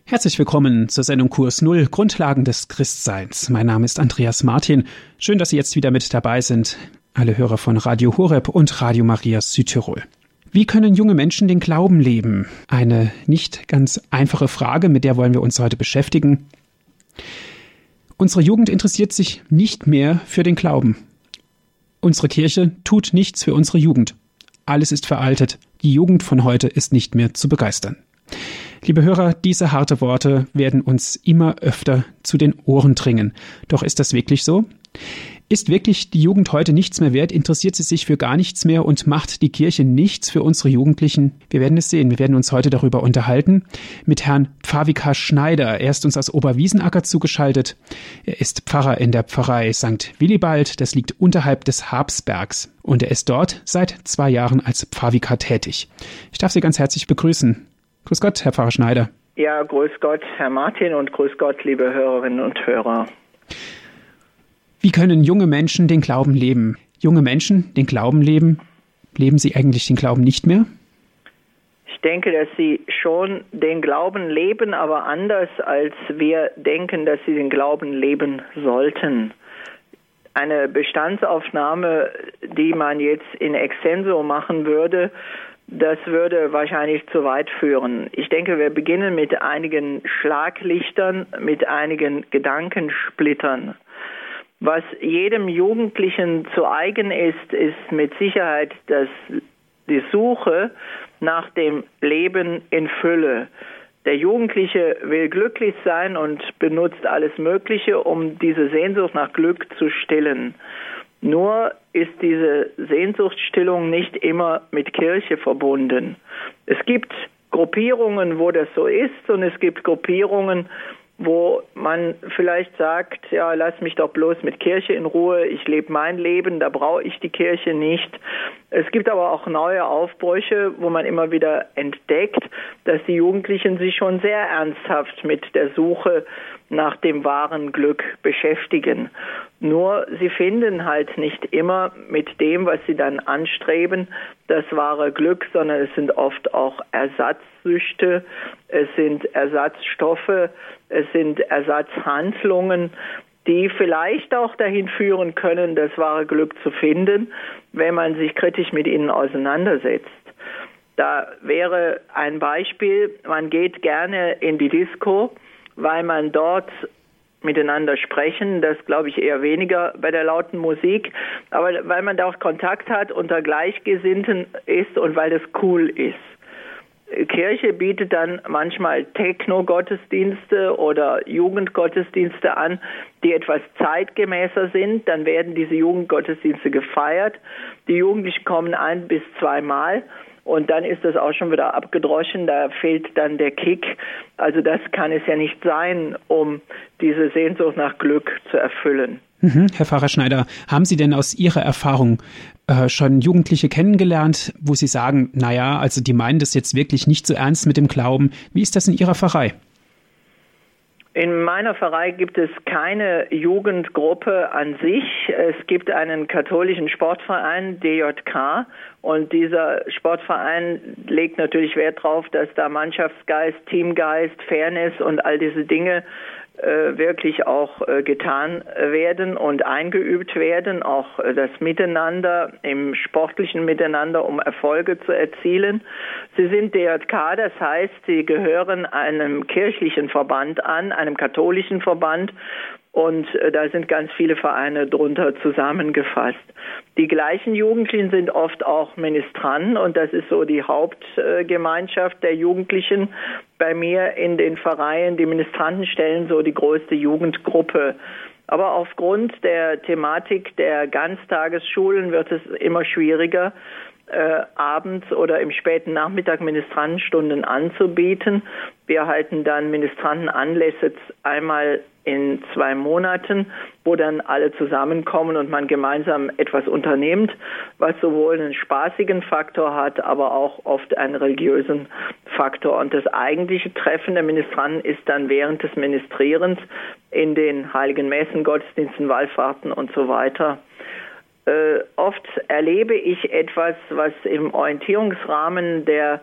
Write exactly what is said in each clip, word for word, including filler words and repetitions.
Herzlich willkommen zur Sendung Kurs Null, Grundlagen des Christseins. Mein Name ist Andreas Martin. Schön, dass Sie jetzt wieder mit dabei sind, alle Hörer von Radio Horeb und Radio Maria Südtirol. Wie können junge Menschen den Glauben leben? Eine nicht ganz einfache Frage, mit der wollen wir uns heute beschäftigen. Unsere Jugend interessiert sich nicht mehr für den Glauben. Unsere Kirche tut nichts für unsere Jugend. Alles ist veraltet. Die Jugend von heute ist nicht mehr zu begeistern. Liebe Hörer, diese harte Worte werden uns immer öfter zu den Ohren dringen. Doch ist das wirklich so? Ist wirklich die Jugend heute nichts mehr wert? Interessiert sie sich für gar nichts mehr und macht die Kirche nichts für unsere Jugendlichen? Wir werden es sehen. Wir werden uns heute darüber unterhalten mit Herrn Pfarrvikar Schneider. Er ist uns aus Oberwiesenacker zugeschaltet. Er ist Pfarrer in der Pfarrei Sankt Willibald. Das liegt unterhalb des Habsbergs. Und er ist dort seit zwei Jahren als Pfarrvikar tätig. Ich darf Sie ganz herzlich begrüßen. Grüß Gott, Herr Pfarrer Schneider. Ja, grüß Gott, Herr Martin, und grüß Gott, liebe Hörerinnen und Hörer. Wie können junge Menschen den Glauben leben? Junge Menschen den Glauben leben? Leben sie eigentlich den Glauben nicht mehr? Ich denke, dass sie schon den Glauben leben, aber anders, als wir denken, dass sie den Glauben leben sollten. Eine Bestandsaufnahme, die man jetzt in extenso machen würde, das würde wahrscheinlich zu weit führen. Ich denke, wir beginnen mit einigen Schlaglichtern, mit einigen Gedankensplittern. Was jedem Jugendlichen zu eigen ist, ist mit Sicherheit das, die Suche nach dem Leben in Fülle. Der Jugendliche will glücklich sein und benutzt alles Mögliche, um diese Sehnsucht nach Glück zu stillen. Nur ist diese Sehnsuchtsstillung nicht immer mit Kirche verbunden. Es gibt Gruppierungen, wo das so ist, und es gibt Gruppierungen, wo man vielleicht sagt, ja, lass mich doch bloß mit Kirche in Ruhe, ich lebe mein Leben, da brauche ich die Kirche nicht. Es gibt aber auch neue Aufbrüche, wo man immer wieder entdeckt, dass die Jugendlichen sich schon sehr ernsthaft mit der Suche nach dem wahren Glück beschäftigen. Nur sie finden halt nicht immer mit dem, was sie dann anstreben, das wahre Glück, sondern es sind oft auch Ersatzsüchte, es sind Ersatzstoffe, es sind Ersatzhandlungen, die vielleicht auch dahin führen können, das wahre Glück zu finden, wenn man sich kritisch mit ihnen auseinandersetzt. Da wäre ein Beispiel, man geht gerne in die Disco, weil man dort miteinander sprechen, das glaube ich eher weniger bei der lauten Musik, aber weil man da auch Kontakt hat, unter Gleichgesinnten ist und weil das cool ist. Kirche bietet dann manchmal Techno-Gottesdienste oder Jugendgottesdienste an, die etwas zeitgemäßer sind. Dann werden diese Jugendgottesdienste gefeiert. Die Jugendlichen kommen ein- bis zweimal. Und dann ist das auch schon wieder abgedroschen, da fehlt dann der Kick. Also das kann es ja nicht sein, um diese Sehnsucht nach Glück zu erfüllen. Mhm. Herr Pfarrer Schneider, haben Sie denn aus Ihrer Erfahrung äh, schon Jugendliche kennengelernt, wo Sie sagen, naja, also die meinen das jetzt wirklich nicht so ernst mit dem Glauben. Wie ist das in Ihrer Pfarrei? In meiner Pfarrei gibt es keine Jugendgruppe an sich. Es gibt einen katholischen Sportverein, D J K, und dieser Sportverein legt natürlich Wert darauf, dass da Mannschaftsgeist, Teamgeist, Fairness und all diese Dinge äh, wirklich auch äh, getan werden und eingeübt werden, auch äh, das Miteinander, im sportlichen Miteinander, um Erfolge zu erzielen. Sie sind D J K, das heißt, sie gehören einem kirchlichen Verband an, einem katholischen Verband, und äh, da sind ganz viele Vereine drunter zusammengefasst. Die gleichen Jugendlichen sind oft auch Ministranten, und das ist so die Hauptgemeinschaft der Jugendlichen bei mir in den Pfarreien. Die Ministranten stellen so die größte Jugendgruppe. Aber aufgrund der Thematik der Ganztagesschulen wird es immer schwieriger, äh, abends oder im späten Nachmittag Ministrantenstunden anzubieten. Wir halten dann Ministrantenanlässe einmal in zwei Monaten, wo dann alle zusammenkommen und man gemeinsam etwas unternimmt, was sowohl einen spaßigen Faktor hat, aber auch oft einen religiösen Faktor. Und das eigentliche Treffen der Ministranten ist dann während des Ministrierens in den heiligen Messen, Gottesdiensten, Wallfahrten und so weiter. Äh, oft erlebe ich etwas, was im Orientierungsrahmen der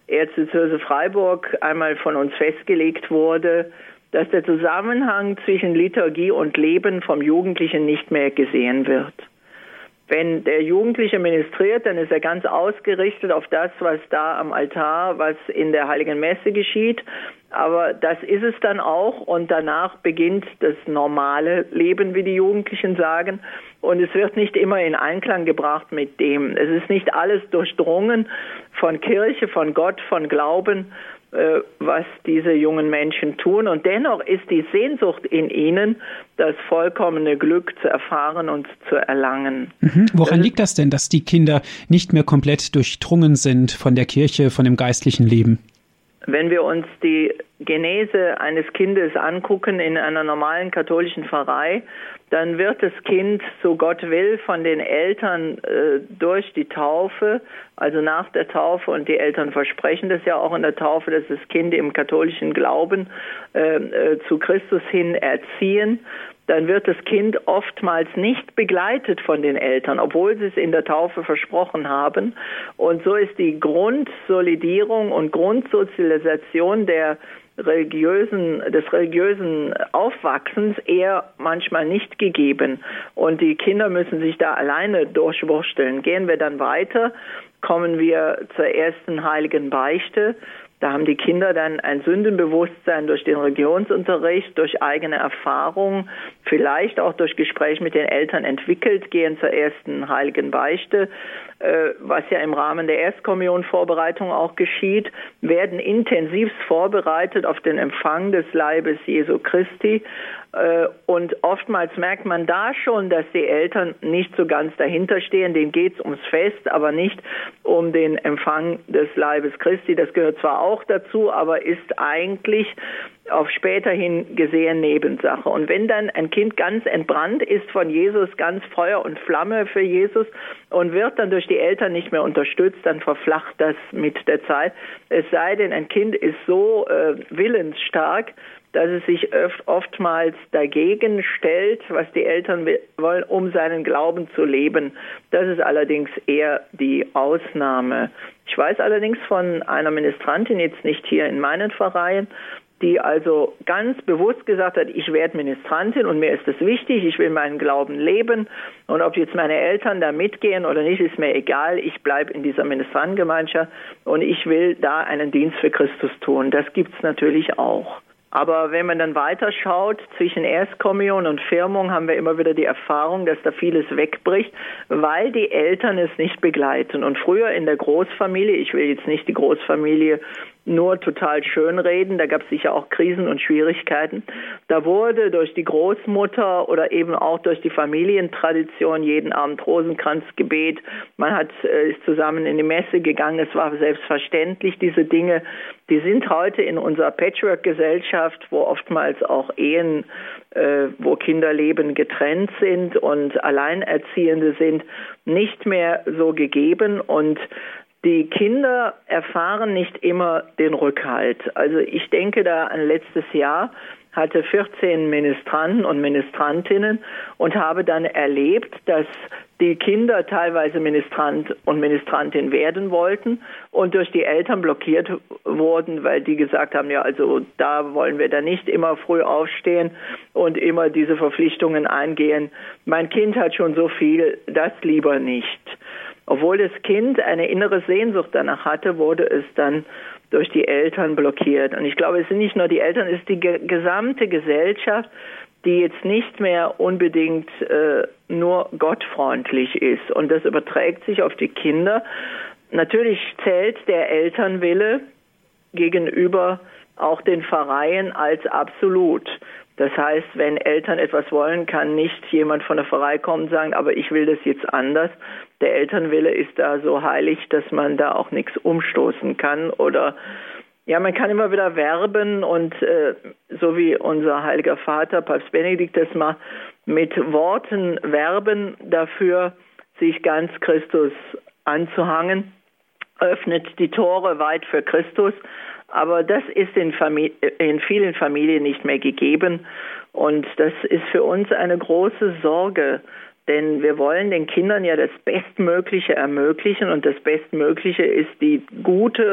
Erzdiözese Freiburg einmal von uns festgelegt wurde, dass der Zusammenhang zwischen Liturgie und Leben vom Jugendlichen nicht mehr gesehen wird. Wenn der Jugendliche ministriert, dann ist er ganz ausgerichtet auf das, was da am Altar, was in der Heiligen Messe geschieht. Aber das ist es dann auch und danach beginnt das normale Leben, wie die Jugendlichen sagen. Und es wird nicht immer in Einklang gebracht mit dem. Es ist nicht alles durchdrungen von Kirche, von Gott, von Glauben, was diese jungen Menschen tun. Und dennoch ist die Sehnsucht in ihnen, das vollkommene Glück zu erfahren und zu erlangen. Mhm. Woran liegt das denn, dass die Kinder nicht mehr komplett durchdrungen sind von der Kirche, von dem geistlichen Leben? Wenn wir uns die Genese eines Kindes angucken in einer normalen katholischen Pfarrei, dann wird das Kind, so Gott will, von den Eltern äh, durch die Taufe, also nach der Taufe, und die Eltern versprechen das ja auch in der Taufe, dass das Kind im katholischen Glauben äh, äh, zu Christus hin erziehen. Dann wird das Kind oftmals nicht begleitet von den Eltern, obwohl sie es in der Taufe versprochen haben. Und so ist die Grundsolidierung und Grundsozialisation der religiösen, des religiösen Aufwachsens eher manchmal nicht gegeben. Und die Kinder müssen sich da alleine durchwursteln. Gehen wir dann weiter, kommen wir zur ersten heiligen Beichte. Da haben die Kinder dann ein Sündenbewusstsein durch den Religionsunterricht, durch eigene Erfahrung, vielleicht auch durch Gespräch mit den Eltern entwickelt, gehen zur ersten heiligen Beichte, was ja im Rahmen der Erstkommunionvorbereitung auch geschieht, werden intensivst vorbereitet auf den Empfang des Leibes Jesu Christi. Und oftmals merkt man da schon, dass die Eltern nicht so ganz dahinter stehen. Denen geht es ums Fest, aber nicht um den Empfang des Leibes Christi. Das gehört zwar auch dazu, aber ist eigentlich auf späterhin gesehen Nebensache. Und wenn dann ein Kind ganz entbrannt ist von Jesus, ganz Feuer und Flamme für Jesus und wird dann durch die Eltern nicht mehr unterstützt, dann verflacht das mit der Zeit. Es sei denn, ein Kind ist so äh, willensstark, dass es sich oft, oftmals dagegen stellt, was die Eltern wollen, um seinen Glauben zu leben. Das ist allerdings eher die Ausnahme. Ich weiß allerdings von einer Ministrantin, jetzt nicht hier in meinen Pfarreien, die also ganz bewusst gesagt hat, ich werde Ministrantin und mir ist das wichtig, ich will meinen Glauben leben und ob jetzt meine Eltern da mitgehen oder nicht, ist mir egal, ich bleibe in dieser Ministrantengemeinschaft und ich will da einen Dienst für Christus tun. Das gibt's natürlich auch. Aber wenn man dann weiter schaut, zwischen Erstkommunion und Firmung haben wir immer wieder die Erfahrung, dass da vieles wegbricht, weil die Eltern es nicht begleiten. Und früher in der Großfamilie, ich will jetzt nicht die Großfamilie nur total schönreden, da gab es sicher auch Krisen und Schwierigkeiten. Da wurde durch die Großmutter oder eben auch durch die Familientradition jeden Abend Rosenkranzgebet, man hat äh, ist zusammen in die Messe gegangen, es war selbstverständlich, diese Dinge, die sind heute in unserer Patchwork-Gesellschaft, wo oftmals auch Ehen, äh, wo Kinderleben getrennt sind und Alleinerziehende sind, nicht mehr so gegeben und die Kinder erfahren nicht immer den Rückhalt. Also ich denke da an letztes Jahr, hatte vierzehn Ministranten und Ministrantinnen und habe dann erlebt, dass die Kinder teilweise Ministrant und Ministrantin werden wollten und durch die Eltern blockiert wurden, weil die gesagt haben, ja, also da wollen wir da nicht immer früh aufstehen und immer diese Verpflichtungen eingehen. Mein Kind hat schon so viel, das lieber nicht. Obwohl das Kind eine innere Sehnsucht danach hatte, wurde es dann durch die Eltern blockiert. Und ich glaube, es sind nicht nur die Eltern, es ist die ge- gesamte Gesellschaft, die jetzt nicht mehr unbedingt äh, nur gottfreundlich ist. Und das überträgt sich auf die Kinder. Natürlich zählt der Elternwille gegenüber auch den Pfarreien als absolut. Das heißt, wenn Eltern etwas wollen, kann nicht jemand von der Pfarrei kommen und sagen, aber ich will das jetzt anders. Der Elternwille ist da so heilig, dass man da auch nichts umstoßen kann. Oder ja, man kann immer wieder werben und äh, so wie unser heiliger Vater, Papst Benedikt, das macht, mit Worten werben dafür, sich ganz Christus anzuhangen, öffnet die Tore weit für Christus. Aber das ist in, Familie, in vielen Familien nicht mehr gegeben. Und das ist für uns eine große Sorge. Denn wir wollen den Kindern ja das Bestmögliche ermöglichen. Und das Bestmögliche ist die gute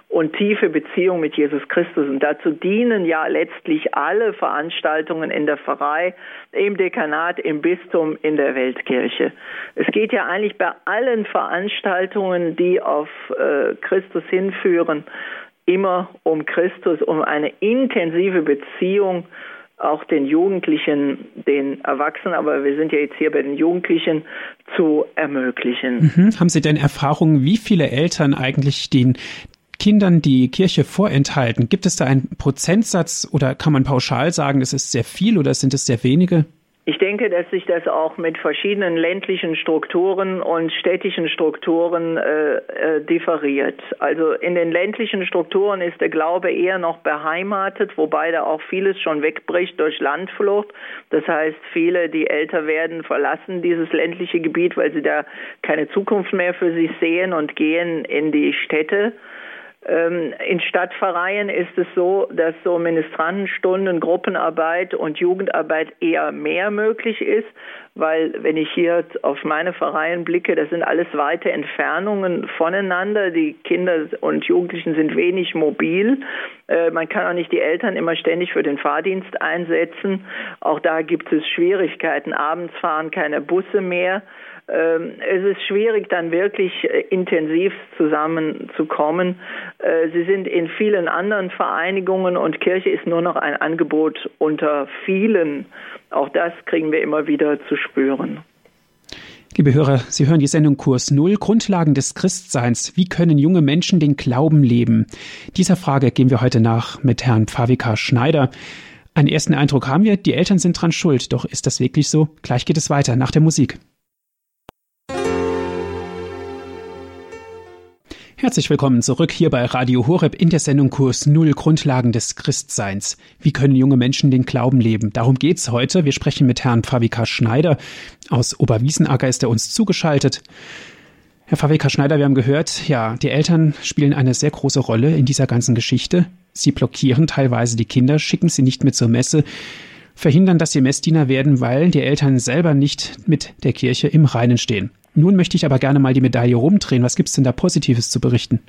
und tiefe Beziehung mit Jesus Christus. Und dazu dienen ja letztlich alle Veranstaltungen in der Pfarrei, im Dekanat, im Bistum, in der Weltkirche. Es geht ja eigentlich bei allen Veranstaltungen, die auf äh, Christus hinführen, immer um Christus, um eine intensive Beziehung, auch den Jugendlichen, den Erwachsenen, aber wir sind ja jetzt hier bei den Jugendlichen, zu ermöglichen. Mhm. Haben Sie denn Erfahrungen, wie viele Eltern eigentlich den Kindern die Kirche vorenthalten? Gibt es da einen Prozentsatz oder kann man pauschal sagen, es ist sehr viel oder sind es sehr wenige? Ich denke, dass sich das auch mit verschiedenen ländlichen Strukturen und städtischen Strukturen äh, äh, differiert. Also in den ländlichen Strukturen ist der Glaube eher noch beheimatet, wobei da auch vieles schon wegbricht durch Landflucht. Das heißt, viele, die älter werden, verlassen dieses ländliche Gebiet, weil sie da keine Zukunft mehr für sich sehen und gehen in die Städte. In Stadtpfarreien ist es so, dass so Ministrantenstunden, Gruppenarbeit und Jugendarbeit eher mehr möglich ist, weil wenn ich hier auf meine Pfarreien blicke, das sind alles weite Entfernungen voneinander. Die Kinder und Jugendlichen sind wenig mobil. Man kann auch nicht die Eltern immer ständig für den Fahrdienst einsetzen. Auch da gibt es Schwierigkeiten. Abends fahren keine Busse mehr. Es ist schwierig, dann wirklich intensiv zusammenzukommen. Sie sind in vielen anderen Vereinigungen und Kirche ist nur noch ein Angebot unter vielen. Auch das kriegen wir immer wieder zu spüren. Liebe Hörer, Sie hören die Sendung Kurs Null, Grundlagen des Christseins. Wie können junge Menschen den Glauben leben? Dieser Frage gehen wir heute nach mit Herrn Pfarrvikar Schneider. Einen ersten Eindruck haben wir, die Eltern sind dran schuld. Doch ist das wirklich so? Gleich geht es weiter nach der Musik. Herzlich willkommen zurück hier bei Radio Horeb in der Sendung Kurs Null, Grundlagen des Christseins. Wie können junge Menschen den Glauben leben? Darum geht's heute. Wir sprechen mit Herrn Pfarrvikar Schneider. Aus Oberwiesenacker ist er uns zugeschaltet. Herr Pfarrvikar Schneider, wir haben gehört, ja, die Eltern spielen eine sehr große Rolle in dieser ganzen Geschichte. Sie blockieren teilweise die Kinder, schicken sie nicht mit zur Messe, verhindern, dass sie Messdiener werden, weil die Eltern selber nicht mit der Kirche im Reinen stehen. Nun möchte ich aber gerne mal die Medaille rumdrehen. Was gibt es denn da Positives zu berichten?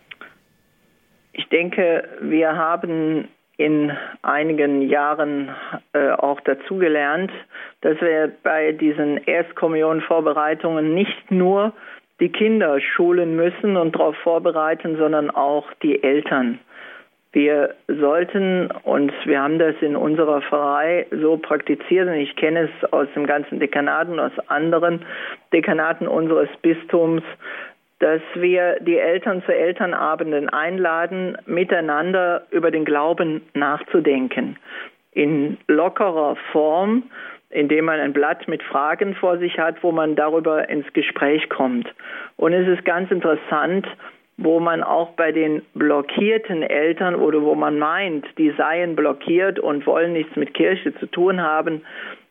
Ich denke, wir haben in einigen Jahren äh, auch dazugelernt, dass wir bei diesen Erstkommunionvorbereitungen nicht nur die Kinder schulen müssen und darauf vorbereiten, sondern auch die Eltern. Wir sollten, und wir haben das in unserer Pfarrei so praktiziert, und ich kenne es aus dem ganzen Dekanat und aus anderen Dekanaten unseres Bistums, dass wir die Eltern zu Elternabenden einladen, miteinander über den Glauben nachzudenken. In lockerer Form, indem man ein Blatt mit Fragen vor sich hat, wo man darüber ins Gespräch kommt. Und es ist ganz interessant, wo man auch bei den blockierten Eltern oder wo man meint, die seien blockiert und wollen nichts mit Kirche zu tun haben,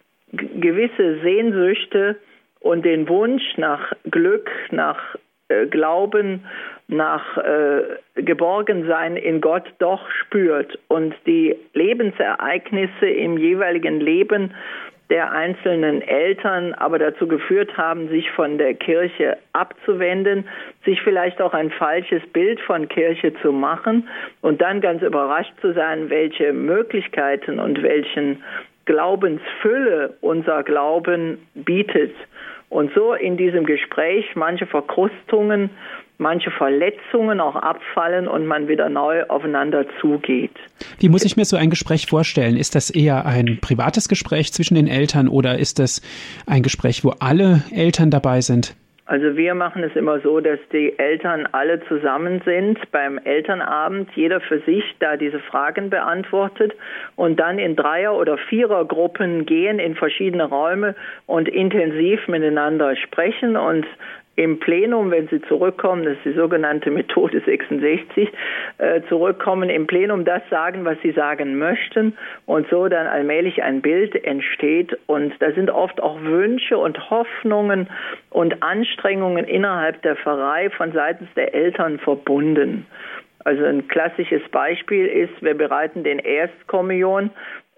g- gewisse Sehnsüchte und den Wunsch nach Glück, nach äh, Glauben, nach äh, Geborgensein in Gott doch spürt und die Lebensereignisse im jeweiligen Leben der einzelnen Eltern aber dazu geführt haben, sich von der Kirche abzuwenden, sich vielleicht auch ein falsches Bild von Kirche zu machen und dann ganz überrascht zu sein, welche Möglichkeiten und welchen Glaubensfülle unser Glauben bietet. Und so in diesem Gespräch manche Verkrustungen, manche Verletzungen auch abfallen und man wieder neu aufeinander zugeht. Wie muss ich mir so ein Gespräch vorstellen? Ist das eher ein privates Gespräch zwischen den Eltern oder ist das ein Gespräch, wo alle Eltern dabei sind? Also wir machen es immer so, dass die Eltern alle zusammen sind beim Elternabend, jeder für sich da diese Fragen beantwortet und dann in Dreier- oder Vierergruppen gehen in verschiedene Räume und intensiv miteinander sprechen und im Plenum, wenn Sie zurückkommen, das ist die sogenannte Methode sechsundsechzig, äh, zurückkommen, im Plenum das sagen, was Sie sagen möchten und so dann allmählich ein Bild entsteht. Und da sind oft auch Wünsche und Hoffnungen und Anstrengungen innerhalb der Pfarrei von seitens der Eltern verbunden. Also ein klassisches Beispiel ist, wir bereiten den Erstkommunion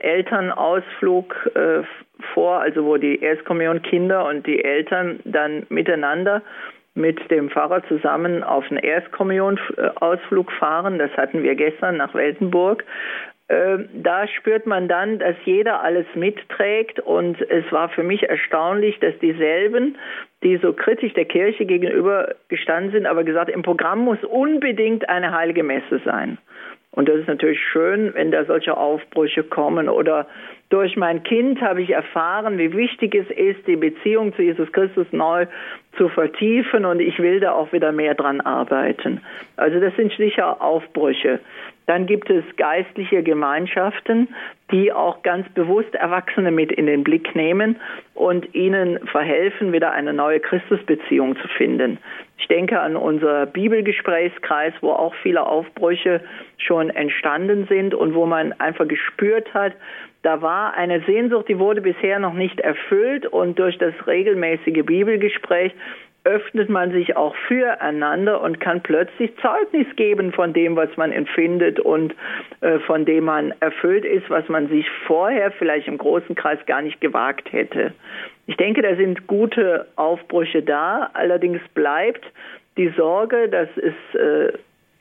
Elternausflug äh, vor, also wo die Erstkommunionkinder und die Eltern dann miteinander mit dem Pfarrer zusammen auf einen Erstkommunion-Ausflug fahren. Das hatten wir gestern nach Weltenburg. Da spürt man dann, dass jeder alles mitträgt, und es war für mich erstaunlich, dass dieselben, die so kritisch der Kirche gegenüber gestanden sind, aber gesagt, im Programm muss unbedingt eine heilige Messe sein. Und das ist natürlich schön, wenn da solche Aufbrüche kommen. Oder durch mein Kind habe ich erfahren, wie wichtig es ist, die Beziehung zu Jesus Christus neu zu vertiefen, und ich will da auch wieder mehr dran arbeiten. Also das sind sicher Aufbrüche. Dann gibt es geistliche Gemeinschaften, die auch ganz bewusst Erwachsene mit in den Blick nehmen und ihnen verhelfen, wieder eine neue Christusbeziehung zu finden. Ich denke an unser Bibelgesprächskreis, wo auch viele Aufbrüche schon entstanden sind und wo man einfach gespürt hat, da war eine Sehnsucht, die wurde bisher noch nicht erfüllt, und durch das regelmäßige Bibelgespräch öffnet man sich auch füreinander und kann plötzlich Zeugnis geben von dem, was man empfindet und äh, von dem man erfüllt ist, was man sich vorher vielleicht im großen Kreis gar nicht gewagt hätte. Ich denke, da sind gute Aufbrüche da. Allerdings bleibt die Sorge, dass es äh,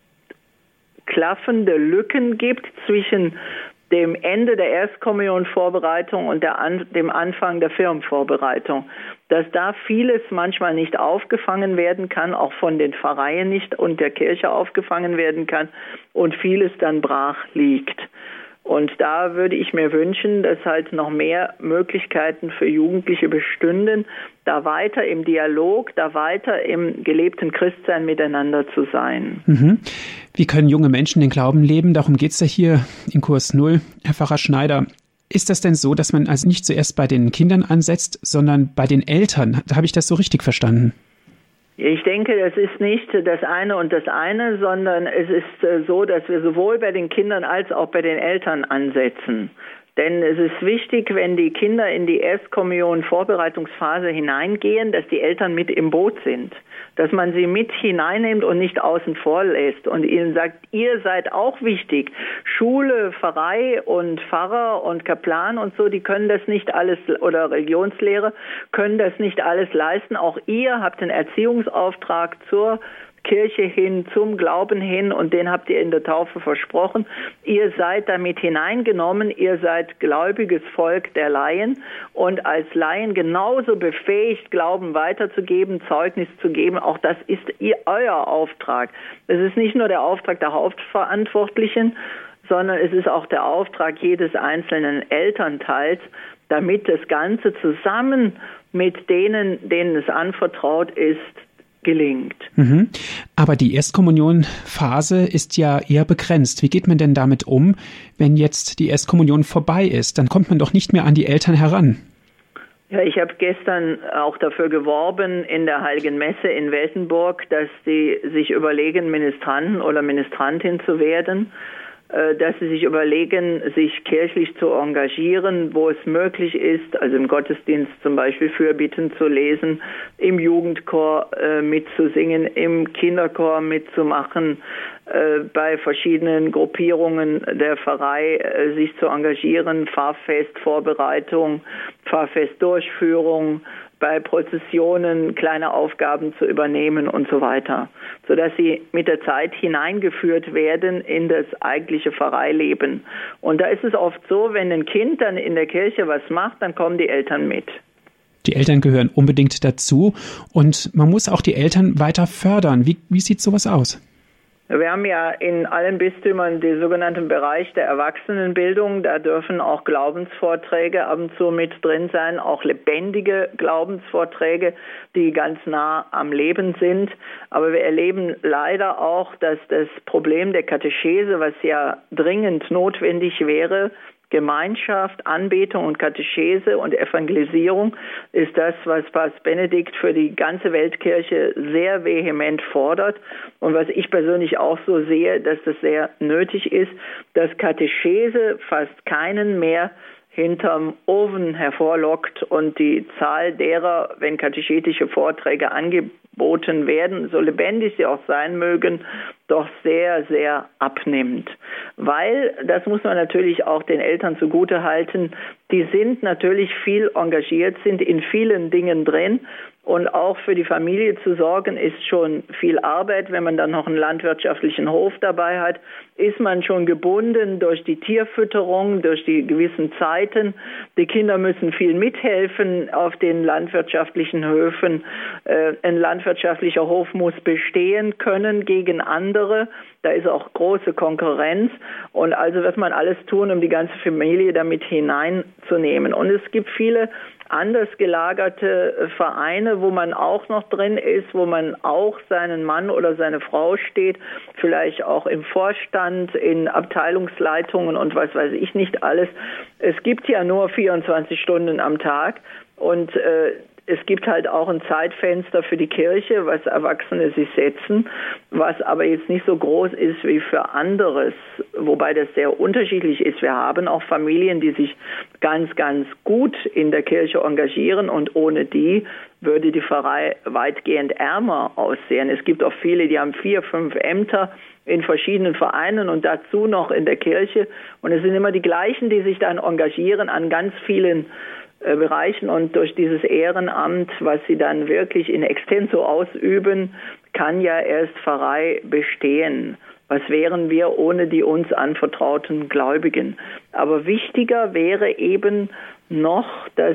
klaffende Lücken gibt zwischen dem Ende der Erstkommunionvorbereitung und der An- dem Anfang der Firmenvorbereitung, dass da vieles manchmal nicht aufgefangen werden kann, auch von den Pfarreien nicht und der Kirche aufgefangen werden kann, und vieles dann brach liegt. Und da würde ich mir wünschen, dass halt noch mehr Möglichkeiten für Jugendliche bestünden, da weiter im Dialog, da weiter im gelebten Christsein miteinander zu sein. Mhm. Wie können junge Menschen den Glauben leben? Darum geht es ja hier in Kurs Null, Herr Pfarrer Schneider. Ist das denn so, dass man also nicht zuerst bei den Kindern ansetzt, sondern bei den Eltern? Habe ich das so richtig verstanden? Ich denke, das ist nicht das eine und das eine, sondern es ist so, dass wir sowohl bei den Kindern als auch bei den Eltern ansetzen. Denn es ist wichtig, wenn die Kinder in die Erstkommunion-Vorbereitungsphase hineingehen, dass die Eltern mit im Boot sind. Dass man sie mit hineinnimmt und nicht außen vor lässt und ihnen sagt, ihr seid auch wichtig. Schule, Pfarrei und Pfarrer und Kaplan und so, die können das nicht alles, oder Religionslehre, können das nicht alles leisten. Auch ihr habt einen Erziehungsauftrag zur Kirche hin, zum Glauben hin, und den habt ihr in der Taufe versprochen. Ihr seid damit hineingenommen, ihr seid gläubiges Volk der Laien und als Laien genauso befähigt, Glauben weiterzugeben, Zeugnis zu geben. Auch das ist ihr, euer Auftrag. Es ist nicht nur der Auftrag der Hauptverantwortlichen, sondern es ist auch der Auftrag jedes einzelnen Elternteils, damit das Ganze zusammen mit denen, denen es anvertraut ist, gelingt. Mhm. Aber die Erstkommunion-Phase ist ja eher begrenzt. Wie geht man denn damit um, wenn jetzt die Erstkommunion vorbei ist? Dann kommt man doch nicht mehr an die Eltern heran. Ja, ich habe gestern auch dafür geworben in der Heiligen Messe in Weltenburg, dass sie sich überlegen, Ministranten oder Ministrantin zu werden, dass sie sich überlegen, sich kirchlich zu engagieren, wo es möglich ist, also im Gottesdienst zum Beispiel Fürbitten zu lesen, im Jugendchor äh, mitzusingen, im Kinderchor mitzumachen, äh, bei verschiedenen Gruppierungen der Pfarrei äh, sich zu engagieren, Pfarrfestvorbereitung, Pfarrfestdurchführung, bei Prozessionen kleine Aufgaben zu übernehmen und so weiter, sodass sie mit der Zeit hineingeführt werden in das eigentliche Pfarreileben. Und da ist es oft so, wenn ein Kind dann in der Kirche was macht, dann kommen die Eltern mit. Die Eltern gehören unbedingt dazu, und man muss auch die Eltern weiter fördern. Wie, wie sieht sowas aus? Wir haben ja in allen Bistümern den sogenannten Bereich der Erwachsenenbildung. Da dürfen auch Glaubensvorträge ab und zu mit drin sein, auch lebendige Glaubensvorträge, die ganz nah am Leben sind. Aber wir erleben leider auch, dass das Problem der Katechese, was ja dringend notwendig wäre, Gemeinschaft, Anbetung und Katechese und Evangelisierung, ist das, was Papst Benedikt für die ganze Weltkirche sehr vehement fordert und was ich persönlich auch so sehe, dass das sehr nötig ist, dass Katechese fast keinen mehr hinterm Ofen hervorlockt und die Zahl derer, wenn katechetische Vorträge angeboten werden, so lebendig sie auch sein mögen, doch sehr, sehr abnimmt. Weil, das muss man natürlich auch den Eltern zugutehalten, die sind natürlich viel engagiert, sind in vielen Dingen drin. Und auch für die Familie zu sorgen, ist schon viel Arbeit. Wenn man dann noch einen landwirtschaftlichen Hof dabei hat, ist man schon gebunden durch die Tierfütterung, durch die gewissen Zeiten. Die Kinder müssen viel mithelfen auf den landwirtschaftlichen Höfen. Äh, ein landwirtschaftlicher Hof muss bestehen können gegen andere. Da ist auch große Konkurrenz. Und also wird man alles tun, um die ganze Familie damit hineinzunehmen. Und es gibt viele anders gelagerte Vereine, wo man auch noch drin ist, wo man auch seinen Mann oder seine Frau steht, vielleicht auch im Vorstand, in Abteilungsleitungen und was weiß ich nicht alles. Es gibt ja nur vierundzwanzig Stunden am Tag und äh, es gibt halt auch ein Zeitfenster für die Kirche, was Erwachsene sich setzen, was aber jetzt nicht so groß ist wie für anderes, wobei das sehr unterschiedlich ist. Wir haben auch Familien, die sich ganz, ganz gut in der Kirche engagieren und ohne die würde die Pfarrei weitgehend ärmer aussehen. Es gibt auch viele, die haben vier, fünf Ämter in verschiedenen Vereinen und dazu noch in der Kirche. Und es sind immer die gleichen, die sich dann engagieren an ganz vielen Bereichen und durch dieses Ehrenamt, was sie dann wirklich in extenso ausüben, kann ja erst Pfarrei bestehen. Was wären wir ohne die uns anvertrauten Gläubigen? Aber wichtiger wäre eben noch, dass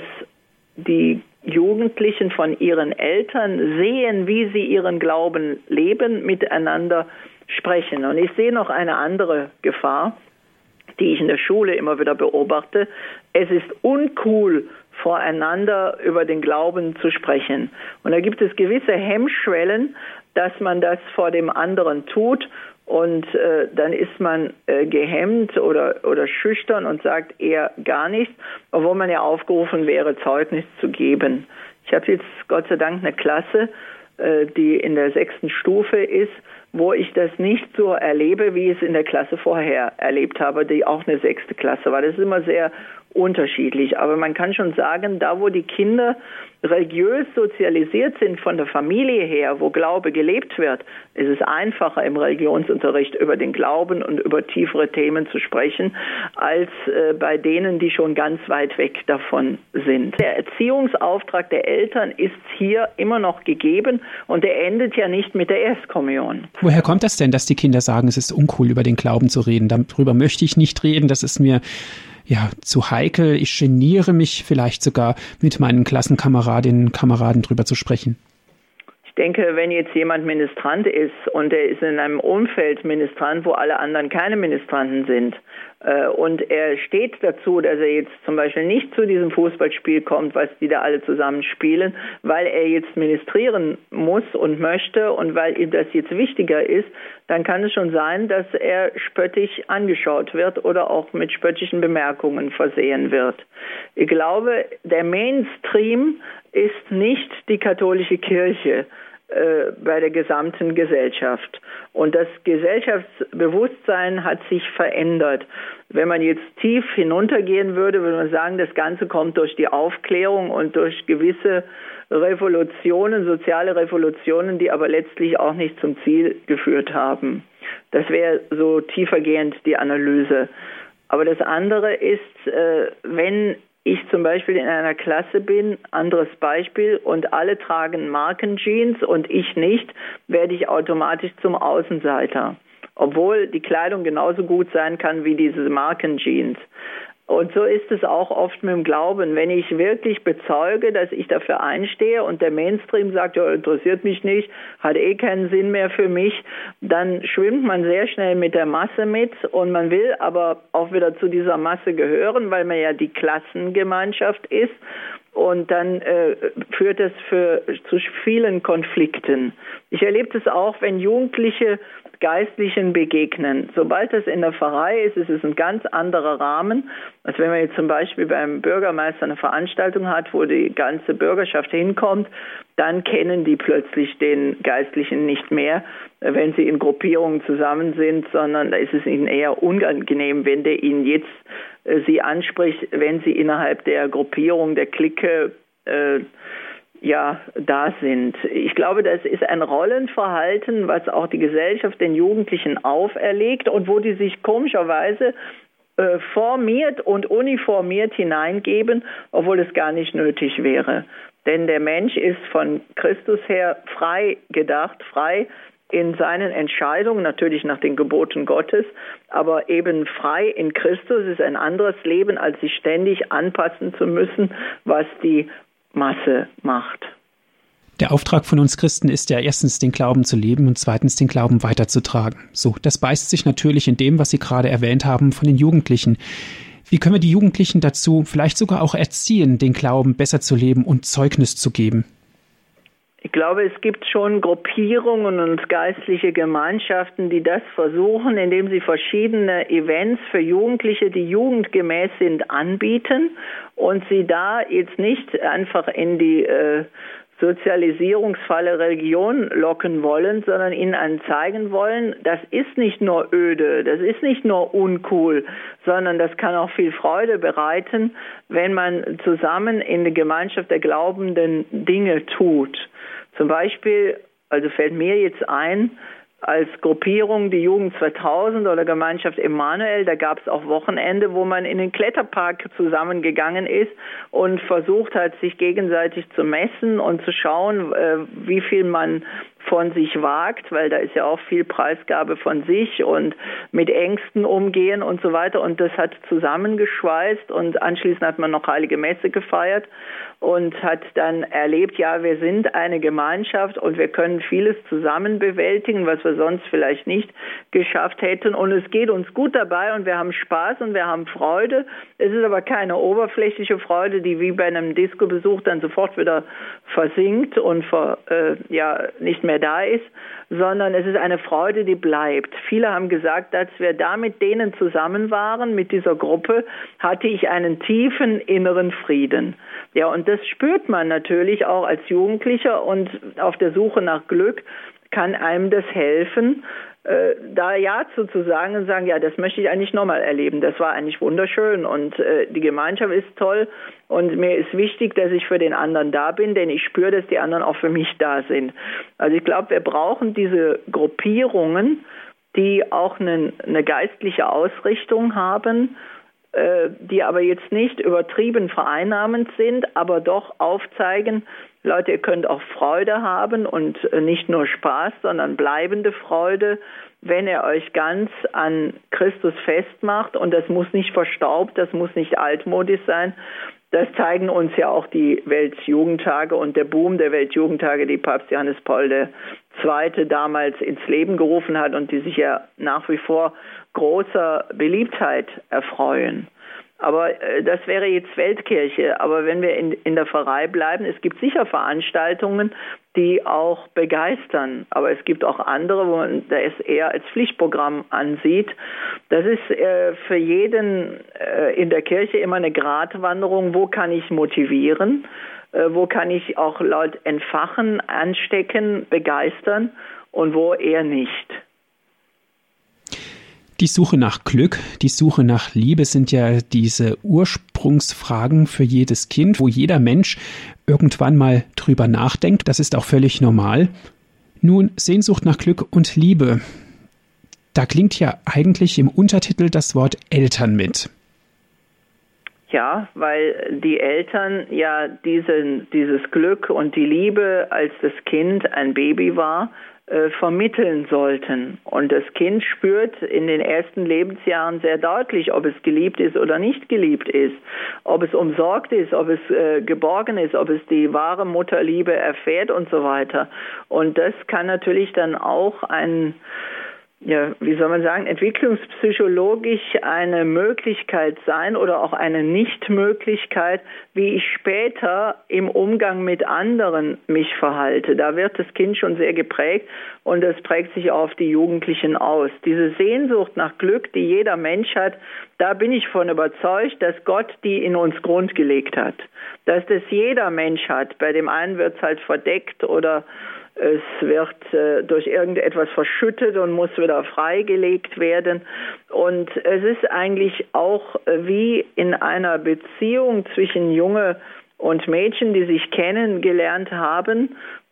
die Jugendlichen von ihren Eltern sehen, wie sie ihren Glauben leben, miteinander sprechen. Und ich sehe noch eine andere Gefahr, die ich in der Schule immer wieder beobachte. Es ist uncool, voreinander über den Glauben zu sprechen. Und da gibt es gewisse Hemmschwellen, dass man das vor dem anderen tut. Und äh, dann ist man äh, gehemmt oder, oder schüchtern und sagt eher gar nichts, obwohl man ja aufgerufen wäre, Zeugnis zu geben. Ich habe jetzt Gott sei Dank eine Klasse, äh, die in der sechsten Stufe ist, wo ich das nicht so erlebe, wie ich es in der Klasse vorher erlebt habe, die auch eine sechste Klasse war. Das ist immer sehr unterschiedlich. Aber man kann schon sagen, da wo die Kinder religiös sozialisiert sind von der Familie her, wo Glaube gelebt wird, ist es einfacher im Religionsunterricht über den Glauben und über tiefere Themen zu sprechen, als äh, bei denen, die schon ganz weit weg davon sind. Der Erziehungsauftrag der Eltern ist hier immer noch gegeben und der endet ja nicht mit der Erstkommunion. Woher kommt das denn, dass die Kinder sagen, es ist uncool, über den Glauben zu reden? Darüber möchte ich nicht reden, das ist mir ja zu heikel. Ich geniere mich vielleicht sogar mit meinen Klassenkameradinnen und Kameraden drüber zu sprechen. Ich denke, wenn jetzt jemand Ministrant ist und er ist in einem Umfeld Ministrant, wo alle anderen keine Ministranten sind, äh, und er steht dazu, dass er jetzt zum Beispiel nicht zu diesem Fußballspiel kommt, was die da alle zusammen spielen, weil er jetzt ministrieren muss und möchte und weil ihm das jetzt wichtiger ist, dann kann es schon sein, dass er spöttisch angeschaut wird oder auch mit spöttischen Bemerkungen versehen wird. Ich glaube, der Mainstream ist nicht die katholische Kirche äh, bei der gesamten Gesellschaft. Und das Gesellschaftsbewusstsein hat sich verändert. Wenn man jetzt tief hinuntergehen würde, würde man sagen, das Ganze kommt durch die Aufklärung und durch gewisse Revolutionen, soziale Revolutionen, die aber letztlich auch nicht zum Ziel geführt haben. Das wäre so tiefergehend die Analyse. Aber das andere ist, äh, wenn ich zum Beispiel in einer Klasse bin, anderes Beispiel, und alle tragen Markenjeans und ich nicht, werde ich automatisch zum Außenseiter. Obwohl die Kleidung genauso gut sein kann wie diese Markenjeans. Und so ist es auch oft mit dem Glauben. Wenn ich wirklich bezeuge, dass ich dafür einstehe und der Mainstream sagt, ja, interessiert mich nicht, hat eh keinen Sinn mehr für mich, dann schwimmt man sehr schnell mit der Masse mit und man will aber auch wieder zu dieser Masse gehören, weil man ja die Klassengemeinschaft ist. Und dann äh, führt das für, zu vielen Konflikten. Ich erlebe das auch, wenn Jugendliche Geistlichen begegnen. Sobald das in der Pfarrei ist, ist es ein ganz anderer Rahmen, als wenn man jetzt zum Beispiel beim Bürgermeister eine Veranstaltung hat, wo die ganze Bürgerschaft hinkommt, dann kennen die plötzlich den Geistlichen nicht mehr, wenn sie in Gruppierungen zusammen sind, sondern da ist es ihnen eher unangenehm, wenn der ihnen jetzt äh, sie anspricht, wenn sie innerhalb der Gruppierung, der Clique äh, ja, da sind. Ich glaube, das ist ein Rollenverhalten, was auch die Gesellschaft den Jugendlichen auferlegt und wo die sich komischerweise äh, formiert und uniformiert hineingeben, obwohl es gar nicht nötig wäre. Denn der Mensch ist von Christus her frei gedacht, frei in seinen Entscheidungen, natürlich nach den Geboten Gottes, aber eben frei in Christus ist ein anderes Leben, als sich ständig anpassen zu müssen, was die Masse macht. Der Auftrag von uns Christen ist ja erstens, den Glauben zu leben und zweitens, den Glauben weiterzutragen. So, das beißt sich natürlich in dem, was Sie gerade erwähnt haben, von den Jugendlichen. Wie können wir die Jugendlichen dazu vielleicht sogar auch erziehen, den Glauben besser zu leben und Zeugnis zu geben? Ich glaube, es gibt schon Gruppierungen und geistliche Gemeinschaften, die das versuchen, indem sie verschiedene Events für Jugendliche, die jugendgemäß sind, anbieten und sie da jetzt nicht einfach in die äh, Sozialisierungsfalle Religion locken wollen, sondern ihnen einen zeigen wollen, das ist nicht nur öde, das ist nicht nur uncool, sondern das kann auch viel Freude bereiten, wenn man zusammen in der Gemeinschaft der Glaubenden Dinge tut. Zum Beispiel, also fällt mir jetzt ein, als Gruppierung die Jugend zweitausend oder Gemeinschaft Emanuel, da gab es auch Wochenende, wo man in den Kletterpark zusammengegangen ist und versucht hat, sich gegenseitig zu messen und zu schauen, äh, wie viel man von sich wagt, weil da ist ja auch viel Preisgabe von sich und mit Ängsten umgehen und so weiter. Und das hat zusammengeschweißt und anschließend hat man noch Heilige Messe gefeiert und hat dann erlebt, ja, wir sind eine Gemeinschaft und wir können vieles zusammen bewältigen, was wir sonst vielleicht nicht geschafft hätten. Und es geht uns gut dabei und wir haben Spaß und wir haben Freude. Es ist aber keine oberflächliche Freude, die wie bei einem Disco-Besuch dann sofort wieder versinkt und ver, äh, ja nicht mehr da ist, sondern es ist eine Freude, die bleibt. Viele haben gesagt, als wir da mit denen zusammen waren, mit dieser Gruppe, hatte ich einen tiefen inneren Frieden. Ja, und das spürt man natürlich auch als Jugendlicher und auf der Suche nach Glück kann einem das helfen, äh, da Ja zu, zu sagen und sagen, ja, das möchte ich eigentlich nochmal erleben. Das war eigentlich wunderschön und äh, die Gemeinschaft ist toll und mir ist wichtig, dass ich für den anderen da bin, denn ich spüre, dass die anderen auch für mich da sind. Also ich glaube, wir brauchen diese Gruppierungen, die auch eine, eine geistliche Ausrichtung haben, äh, die aber jetzt nicht übertrieben vereinnahmend sind, aber doch aufzeigen, Leute, ihr könnt auch Freude haben und nicht nur Spaß, sondern bleibende Freude, wenn ihr euch ganz an Christus festmacht. Und das muss nicht verstaubt, das muss nicht altmodisch sein. Das zeigen uns ja auch die Weltjugendtage und der Boom der Weltjugendtage, die Papst Johannes Paul der Zweite damals ins Leben gerufen hat und die sich ja nach wie vor großer Beliebtheit erfreuen. Aber äh, das wäre jetzt Weltkirche. Aber wenn wir in, in der Pfarrei bleiben, es gibt sicher Veranstaltungen, die auch begeistern. Aber es gibt auch andere, wo man das eher als Pflichtprogramm ansieht. Das ist äh, für jeden äh, in der Kirche immer eine Gratwanderung. Wo kann ich motivieren? Äh, wo kann ich auch Leute entfachen, anstecken, begeistern? Und wo eher nicht? Die Suche nach Glück, die Suche nach Liebe sind ja diese Ursprungsfragen für jedes Kind, wo jeder Mensch irgendwann mal drüber nachdenkt. Das ist auch völlig normal. Nun, Sehnsucht nach Glück und Liebe. Da klingt ja eigentlich im Untertitel das Wort Eltern mit. Ja, weil die Eltern ja diesen, dieses Glück und die Liebe, als das Kind ein Baby war, äh, vermitteln sollten. Und das Kind spürt in den ersten Lebensjahren sehr deutlich, ob es geliebt ist oder nicht geliebt ist, ob es umsorgt ist, ob es äh, geborgen ist, ob es die wahre Mutterliebe erfährt und so weiter. Und das kann natürlich dann auch ein Ja, wie soll man sagen, entwicklungspsychologisch eine Möglichkeit sein oder auch eine Nichtmöglichkeit, wie ich später im Umgang mit anderen mich verhalte. Da wird das Kind schon sehr geprägt und das prägt sich auch auf die Jugendlichen aus. Diese Sehnsucht nach Glück, die jeder Mensch hat, da bin ich von überzeugt, dass Gott die in uns grundgelegt hat. Dass das jeder Mensch hat. Bei dem einen wird es halt verdeckt oder es wird äh, durch irgendetwas verschüttet und muss wieder freigelegt werden. Und es ist eigentlich auch äh, wie in einer Beziehung zwischen Junge und Mädchen, die sich kennengelernt haben.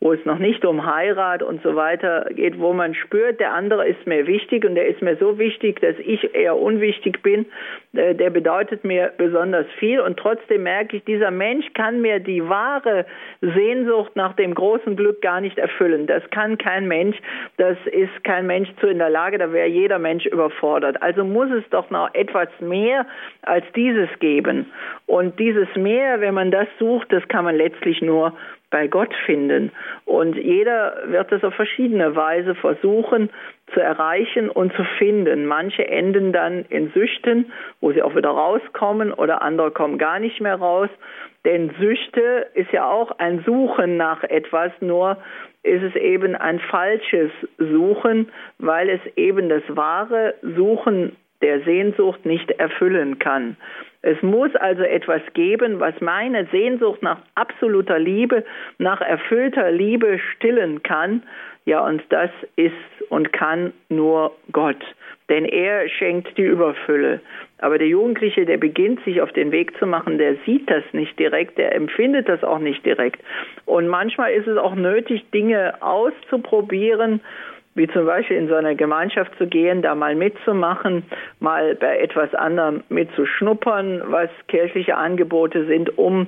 wo es noch nicht um Heirat und so weiter geht, wo man spürt, der andere ist mir wichtig und der ist mir so wichtig, dass ich eher unwichtig bin, der bedeutet mir besonders viel und trotzdem merke ich, dieser Mensch kann mir die wahre Sehnsucht nach dem großen Glück gar nicht erfüllen. Das kann kein Mensch, das ist kein Mensch zu in der Lage, da wäre jeder Mensch überfordert. Also muss es doch noch etwas mehr als dieses geben. Und dieses Mehr, wenn man das sucht, das kann man letztlich nur bei Gott finden. Und jeder wird es auf verschiedene Weise versuchen zu erreichen und zu finden. Manche enden dann in Süchten, wo sie auch wieder rauskommen, oder andere kommen gar nicht mehr raus. Denn Süchte ist ja auch ein Suchen nach etwas, nur ist es eben ein falsches Suchen, weil es eben das wahre Suchen der Sehnsucht nicht erfüllen kann. Es muss also etwas geben, was meine Sehnsucht nach absoluter Liebe, nach erfüllter Liebe stillen kann. Ja, und das ist und kann nur Gott. Denn er schenkt die Überfülle. Aber der Jugendliche, der beginnt, sich auf den Weg zu machen, der sieht das nicht direkt, der empfindet das auch nicht direkt. Und manchmal ist es auch nötig, Dinge auszuprobieren, wie zum Beispiel in so eine Gemeinschaft zu gehen, da mal mitzumachen, mal bei etwas anderem mitzuschnuppern, was kirchliche Angebote sind, um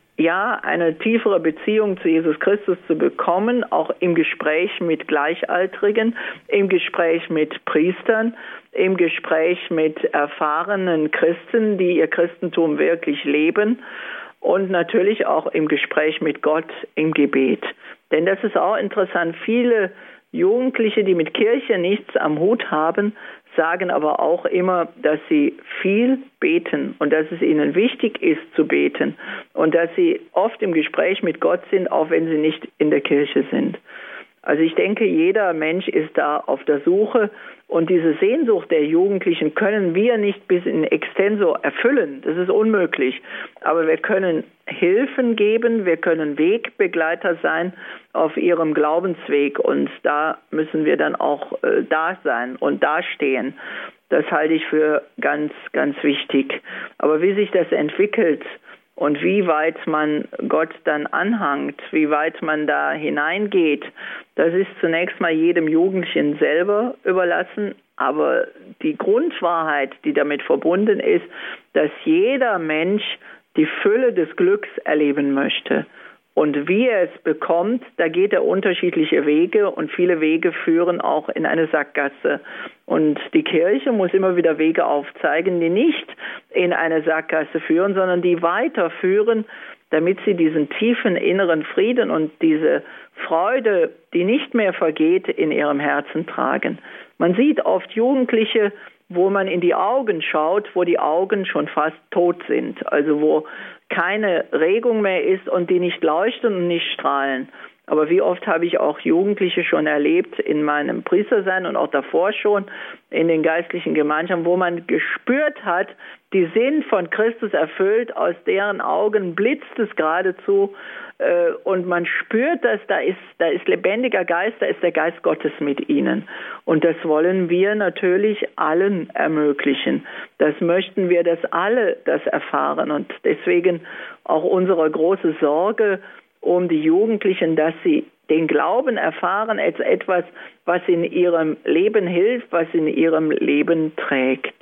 ja eine tiefere Beziehung zu Jesus Christus zu bekommen, auch im Gespräch mit Gleichaltrigen, im Gespräch mit Priestern, im Gespräch mit erfahrenen Christen, die ihr Christentum wirklich leben und natürlich auch im Gespräch mit Gott im Gebet. Denn das ist auch interessant, viele Jugendliche, die mit Kirche nichts am Hut haben, sagen aber auch immer, dass sie viel beten und dass es ihnen wichtig ist zu beten und dass sie oft im Gespräch mit Gott sind, auch wenn sie nicht in der Kirche sind. Also ich denke, jeder Mensch ist da auf der Suche und diese Sehnsucht der Jugendlichen können wir nicht bis in extenso erfüllen. Das ist unmöglich. Aber wir können Hilfen geben, wir können Wegbegleiter sein auf ihrem Glaubensweg und da müssen wir dann auch äh, da sein und dastehen. Das halte ich für ganz, ganz wichtig. Aber wie sich das entwickelt und wie weit man Gott dann anhangt, wie weit man da hineingeht, das ist zunächst mal jedem Jugendlichen selber überlassen. Aber die Grundwahrheit, die damit verbunden ist, dass jeder Mensch die Fülle des Glücks erleben möchte. Und wie er es bekommt, da geht er unterschiedliche Wege und viele Wege führen auch in eine Sackgasse. Und die Kirche muss immer wieder Wege aufzeigen, die nicht in eine Sackgasse führen, sondern die weiterführen, damit sie diesen tiefen inneren Frieden und diese Freude, die nicht mehr vergeht, in ihrem Herzen tragen. Man sieht oft Jugendliche, wo man in die Augen schaut, wo die Augen schon fast tot sind, also wo keine Regung mehr ist und die nicht leuchten und nicht strahlen. Aber wie oft habe ich auch Jugendliche schon erlebt in meinem Priestersein und auch davor schon in den geistlichen Gemeinschaften, wo man gespürt hat, die sind von Christus erfüllt, aus deren Augen blitzt es geradezu äh, und man spürt, dass da ist, da ist lebendiger Geist, da ist der Geist Gottes mit ihnen. Und das wollen wir natürlich allen ermöglichen. Das möchten wir, dass alle das erfahren und deswegen auch unsere große Sorge um die Jugendlichen, dass sie den Glauben erfahren als etwas, was in ihrem Leben hilft, was in ihrem Leben trägt.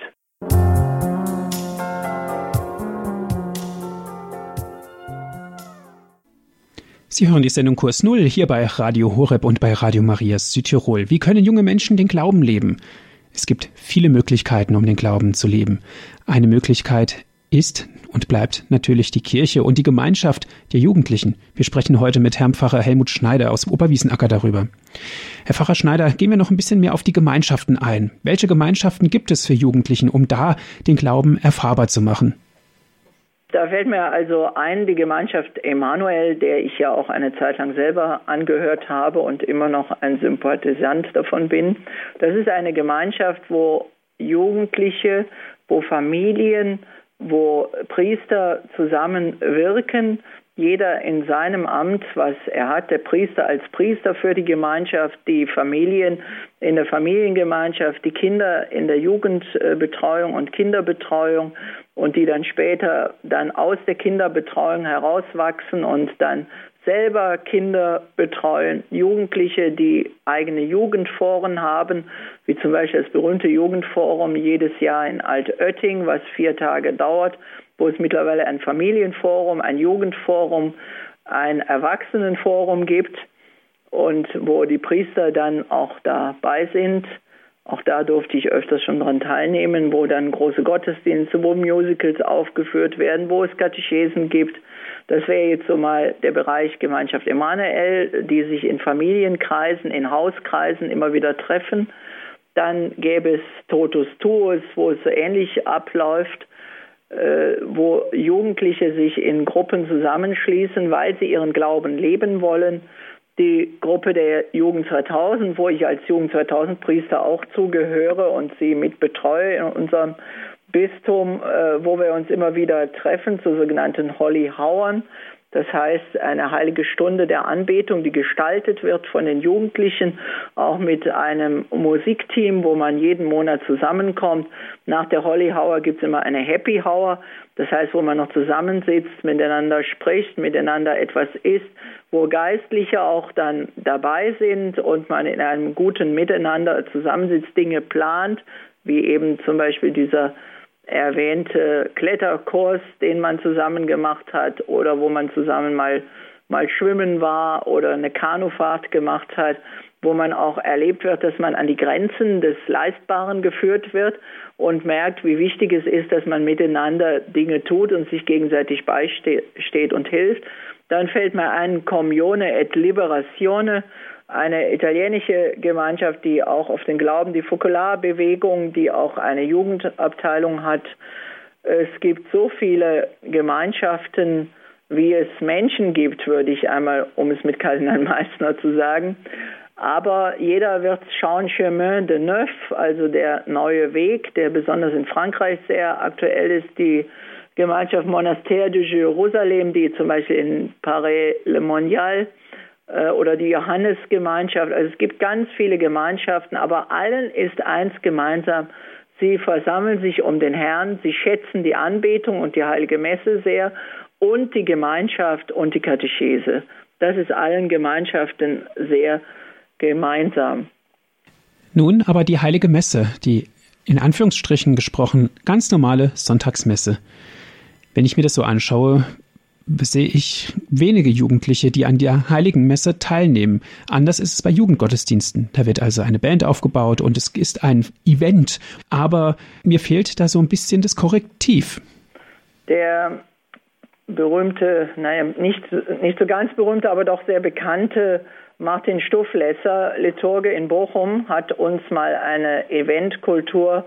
Sie hören die Sendung Kurs Null hier bei Radio Horeb und bei Radio Maria Südtirol. Wie können junge Menschen den Glauben leben? Es gibt viele Möglichkeiten, um den Glauben zu leben. Eine Möglichkeit ist und bleibt natürlich die Kirche und die Gemeinschaft der Jugendlichen. Wir sprechen heute mit Herrn Pfarrer Helmut Schneider aus dem Oberwiesenacker darüber. Herr Pfarrer Schneider, gehen wir noch ein bisschen mehr auf die Gemeinschaften ein. Welche Gemeinschaften gibt es für Jugendlichen, um da den Glauben erfahrbar zu machen? Da fällt mir also ein, die Gemeinschaft Emanuel, der ich ja auch eine Zeit lang selber angehört habe und immer noch ein Sympathisant davon bin. Das ist eine Gemeinschaft, wo Jugendliche, wo Familien, wo Priester zusammenwirken, jeder in seinem Amt, was er hat, der Priester als Priester für die Gemeinschaft, die Familien in der Familiengemeinschaft, die Kinder in der Jugendbetreuung und Kinderbetreuung und die dann später dann aus der Kinderbetreuung herauswachsen und dann selber Kinder betreuen, Jugendliche, die eigene Jugendforen haben, wie zum Beispiel das berühmte Jugendforum jedes Jahr in Altötting, was vier Tage dauert, wo es mittlerweile ein Familienforum, ein Jugendforum, ein Erwachsenenforum gibt und wo die Priester dann auch dabei sind. Auch da durfte ich öfters schon daran teilnehmen, wo dann große Gottesdienste, wo Musicals aufgeführt werden, wo es Katechesen gibt. Das wäre jetzt so mal der Bereich Gemeinschaft Emanuel, die sich in Familienkreisen, in Hauskreisen immer wieder treffen. Dann gäbe es Totus Tuus, wo es so ähnlich abläuft, äh, wo Jugendliche sich in Gruppen zusammenschließen, weil sie ihren Glauben leben wollen. Die Gruppe der Jugend zweitausend, wo ich als Jugend zweitausend Priester auch zugehöre und sie mit betreue in unserem Bistum, äh, wo wir uns immer wieder treffen zu sogenannten Holy Hauern. Das heißt, eine heilige Stunde der Anbetung, die gestaltet wird von den Jugendlichen, auch mit einem Musikteam, wo man jeden Monat zusammenkommt. Nach der Holy Hour gibt es immer eine Happy Hour, das heißt, wo man noch zusammensitzt, miteinander spricht, miteinander etwas isst, wo Geistliche auch dann dabei sind und man in einem guten Miteinander zusammensitzt, Dinge plant, wie eben zum Beispiel dieser erwähnte Kletterkurs, den man zusammen gemacht hat oder wo man zusammen mal, mal schwimmen war oder eine Kanufahrt gemacht hat, wo man auch erlebt wird, dass man an die Grenzen des Leistbaren geführt wird und merkt, wie wichtig es ist, dass man miteinander Dinge tut und sich gegenseitig beisteht und hilft. Dann fällt mir ein Comunione et Liberazione, eine italienische Gemeinschaft, die auch auf den Glauben, die Fokularbewegung, die auch eine Jugendabteilung hat. Es gibt so viele Gemeinschaften, wie es Menschen gibt, würde ich einmal, um es mit Kardinal Meissner zu sagen. Aber jeder wird schauen, Chemin de Neuf, also der neue Weg, der besonders in Frankreich sehr aktuell ist, die Gemeinschaft Monastère de Jérusalem, die zum Beispiel in Paris-le-Monial oder die Johannesgemeinschaft. Also es gibt ganz viele Gemeinschaften, aber allen ist eins gemeinsam. Sie versammeln sich um den Herrn, sie schätzen die Anbetung und die Heilige Messe sehr und die Gemeinschaft und die Katechese. Das ist allen Gemeinschaften sehr gemeinsam. Nun aber die Heilige Messe, die in Anführungsstrichen gesprochen ganz normale Sonntagsmesse. Wenn ich mir das so anschaue, sehe ich wenige Jugendliche, die an der Heiligen Messe teilnehmen. Anders ist es bei Jugendgottesdiensten. Da wird also eine Band aufgebaut und es ist ein Event. Aber mir fehlt da so ein bisschen das Korrektiv. Der berühmte, naja, nicht, nicht so ganz berühmte, aber doch sehr bekannte Martin Stufflesser, Liturge in Bochum, hat uns mal eine Eventkultur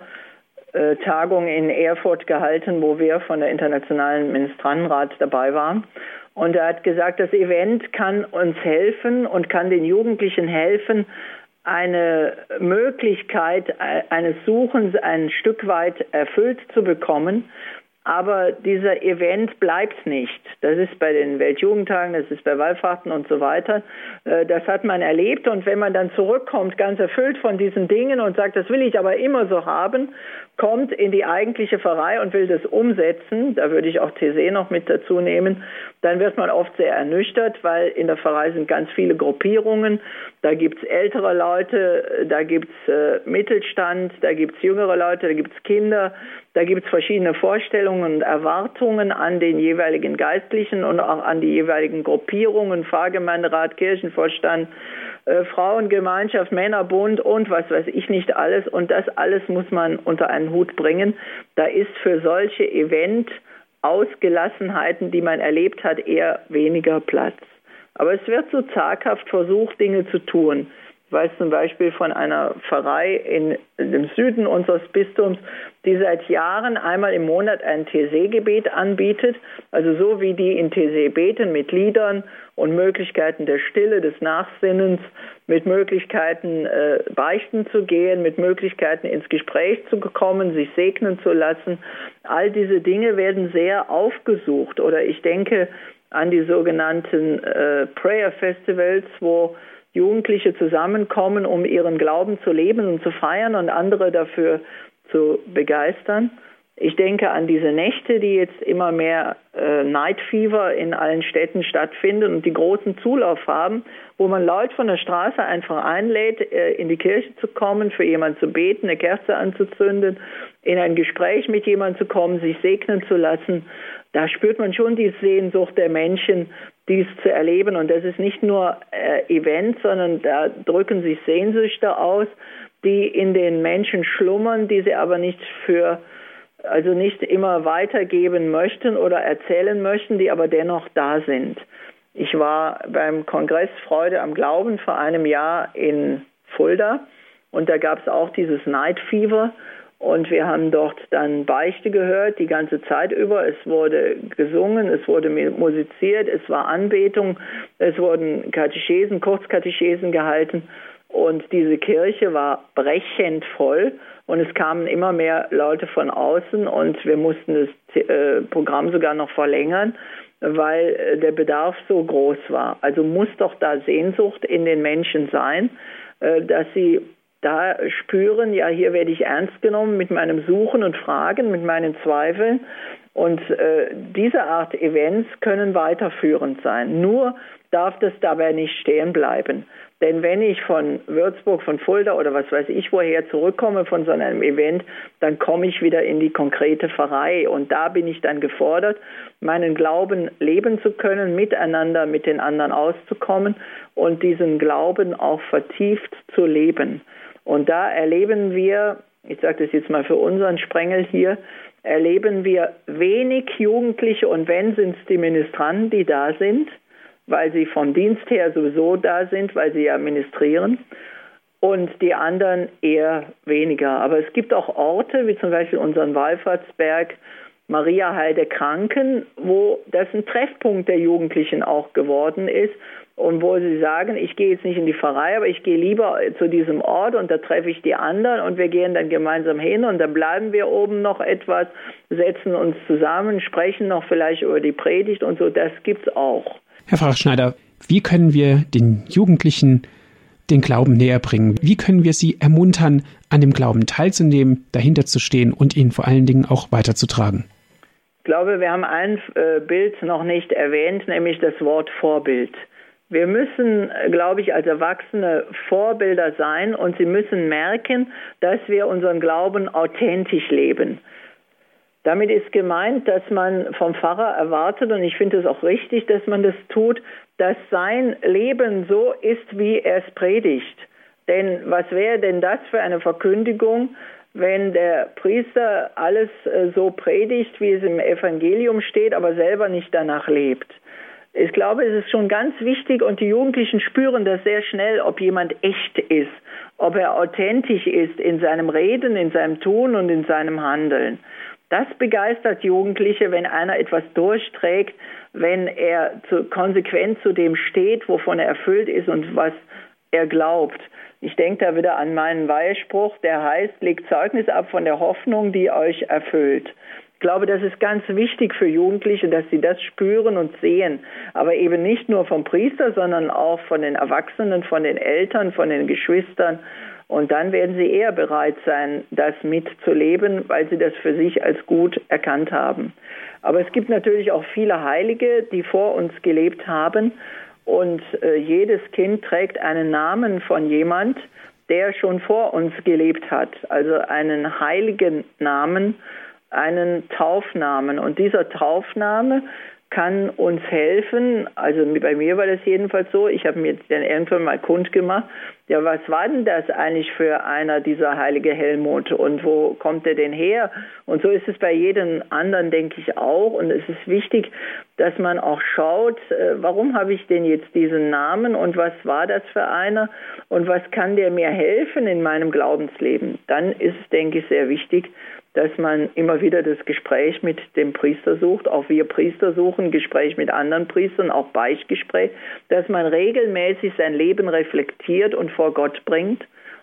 Tagung in Erfurt gehalten, wo wir von der Internationalen Ministrantenrat dabei waren. Und er hat gesagt, das Event kann uns helfen und kann den Jugendlichen helfen, eine Möglichkeit eines Suchens ein Stück weit erfüllt zu bekommen. Aber dieser Event bleibt nicht. Das ist bei den Weltjugendtagen, das ist bei Wallfahrten und so weiter. Das hat man erlebt. Und wenn man dann zurückkommt, ganz erfüllt von diesen Dingen und sagt, das will ich aber immer so haben, kommt in die eigentliche Pfarrei und will das umsetzen, da würde ich auch T C noch mit dazu nehmen, dann wird man oft sehr ernüchtert, weil in der Pfarrei sind ganz viele Gruppierungen. Da gibt es ältere Leute, da gibt es äh, Mittelstand, da gibt es jüngere Leute, da gibt es Kinder, da gibt es verschiedene Vorstellungen und Erwartungen an den jeweiligen Geistlichen und auch an die jeweiligen Gruppierungen, Pfarrgemeinderat, Kirchenvorstand, äh, Frauengemeinschaft, Männerbund und was weiß ich nicht alles. Und das alles muss man unter einen Hut bringen. Da ist für solche Event-Ausgelassenheiten, die man erlebt hat, eher weniger Platz. Aber es wird so zaghaft versucht, Dinge zu tun. Ich weiß zum Beispiel von einer Pfarrei in dem Süden unseres Bistums, die seit Jahren einmal im Monat ein T C-Gebet anbietet. Also so wie die in T C beten mit Liedern und Möglichkeiten der Stille, des Nachsinnens, mit Möglichkeiten äh, beichten zu gehen, mit Möglichkeiten ins Gespräch zu kommen, sich segnen zu lassen. All diese Dinge werden sehr aufgesucht. Oder ich denke an die sogenannten äh, Prayer Festivals, wo Jugendliche zusammenkommen, um ihren Glauben zu leben und zu feiern und andere dafür zu begeistern. Ich denke an diese Nächte, die jetzt immer mehr äh, Night Fever in allen Städten stattfinden und die großen Zulauf haben, wo man Leute von der Straße einfach einlädt, äh, in die Kirche zu kommen, für jemanden zu beten, eine Kerze anzuzünden, in ein Gespräch mit jemandem zu kommen, sich segnen zu lassen. Da spürt man schon die Sehnsucht der Menschen, dies zu erleben. Und das ist nicht nur äh, Event, sondern da drücken sich Sehnsüchte aus, die in den Menschen schlummern, die sie aber nicht für also nicht immer weitergeben möchten oder erzählen möchten, die aber dennoch da sind. Ich war beim Kongress Freude am Glauben vor einem Jahr in Fulda und da gab es auch dieses Night Fever und wir haben dort dann Beichte gehört, die ganze Zeit über. Es wurde gesungen, es wurde musiziert, es war Anbetung, es wurden Katechesen, Kurzkatechesen gehalten. Und diese Kirche war brechend voll und es kamen immer mehr Leute von außen und wir mussten das äh, Programm sogar noch verlängern, weil äh, der Bedarf so groß war. Also muss doch da Sehnsucht in den Menschen sein, äh, dass sie da spüren, ja, hier werde ich ernst genommen mit meinem Suchen und Fragen, mit meinen Zweifeln. Und äh, diese Art Events können weiterführend sein. Nur darf das dabei nicht stehen bleiben. Denn wenn ich von Würzburg, von Fulda oder was weiß ich woher zurückkomme von so einem Event, dann komme ich wieder in die konkrete Pfarrei. Und da bin ich dann gefordert, meinen Glauben leben zu können, miteinander mit den anderen auszukommen und diesen Glauben auch vertieft zu leben. Und da erleben wir, ich sage das jetzt mal für unseren Sprengel hier, erleben wir wenig Jugendliche und wenn, sind es die Ministranten, die da sind, weil sie vom Dienst her sowieso da sind, weil sie ja ministrieren und die anderen eher weniger. Aber es gibt auch Orte, wie zum Beispiel unseren Wallfahrtsberg Maria Heil der Kranken, wo das ein Treffpunkt der Jugendlichen auch geworden ist und wo sie sagen, ich gehe jetzt nicht in die Pfarrei, aber ich gehe lieber zu diesem Ort und da treffe ich die anderen und wir gehen dann gemeinsam hin und dann bleiben wir oben noch etwas, setzen uns zusammen, sprechen noch vielleicht über die Predigt und so, das gibt's auch. Herr Pfarrer Schneider, wie können wir den Jugendlichen den Glauben näher bringen? Wie können wir sie ermuntern, an dem Glauben teilzunehmen, dahinter zu stehen und ihn vor allen Dingen auch weiterzutragen? Ich glaube, wir haben ein äh, Bild noch nicht erwähnt, nämlich das Wort Vorbild. Wir müssen, glaube ich, als Erwachsene Vorbilder sein und sie müssen merken, dass wir unseren Glauben authentisch leben. Damit ist gemeint, dass man vom Pfarrer erwartet, und ich finde es auch richtig, dass man das tut, dass sein Leben so ist, wie er es predigt. Denn was wäre denn das für eine Verkündigung, wenn der Priester alles so predigt, wie es im Evangelium steht, aber selber nicht danach lebt? Ich glaube, es ist schon ganz wichtig und die Jugendlichen spüren das sehr schnell, ob jemand echt ist, ob er authentisch ist in seinem Reden, in seinem Tun und in seinem Handeln. Das begeistert Jugendliche, wenn einer etwas durchträgt, wenn er zu, konsequent zu dem steht, wovon er erfüllt ist und was er glaubt. Ich denke da wieder an meinen Weihspruch, der heißt, legt Zeugnis ab von der Hoffnung, die euch erfüllt. Ich glaube, das ist ganz wichtig für Jugendliche, dass sie das spüren und sehen. Aber eben nicht nur vom Priester, sondern auch von den Erwachsenen, von den Eltern, von den Geschwistern. Und dann werden sie eher bereit sein, das mitzuleben, weil sie das für sich als gut erkannt haben. Aber es gibt natürlich auch viele Heilige, die vor uns gelebt haben. Und äh, jedes Kind trägt einen Namen von jemand, der schon vor uns gelebt hat. Also einen heiligen Namen, einen Taufnamen. Und dieser Taufname kann uns helfen, also bei mir war das jedenfalls so, ich habe mir dann irgendwann mal kundgemacht, ja, was war denn das eigentlich für einer, dieser heilige Helmut und wo kommt er denn her? Und so ist es bei jedem anderen, denke ich, auch. Und es ist wichtig, dass man auch schaut, warum habe ich denn jetzt diesen Namen und was war das für einer und was kann der mir helfen in meinem Glaubensleben? Dann ist es, denke ich, sehr wichtig, dass man immer wieder das Gespräch mit dem Priester sucht, auch wir Priester suchen Gespräch mit anderen Priestern, auch Beichtgespräch, dass man regelmäßig sein Leben reflektiert und vor Gott bringt,